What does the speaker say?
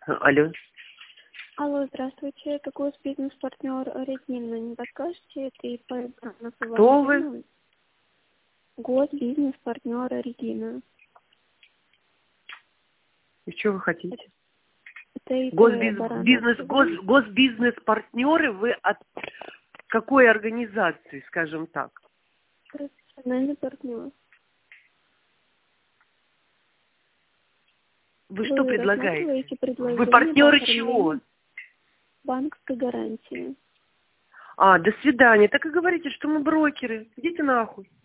Алло. Алло, здравствуйте. Это госбизнес-партнер Регина. Не подскажете, это ИП Баранов Иван Кто вы? Иванович? Госбизнес-партнер Регина. И что вы хотите? Это ИП Баранов Иван. Госбизнес-партнеры, вы от какой организации, скажем так? Профессиональный партнер. Вы что предлагаете? рассматриваете предложение Вы партнеры по чего? оформлению банковской гарантии? До свидания. Так и говорите, что мы брокеры. Идите нахуй.